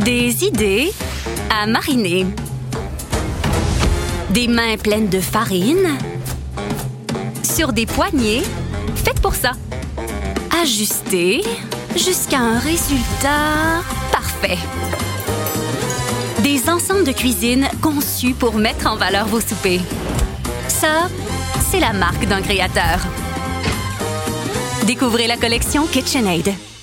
Des idées à mariner. Des mains pleines de farine. Sur des poignées faites pour ça. Ajuster jusqu'à un résultat parfait. Des ensembles de cuisine conçus pour mettre en valeur vos soupers. Ça, c'est la marque d'un créateur. Découvrez la collection KitchenAid.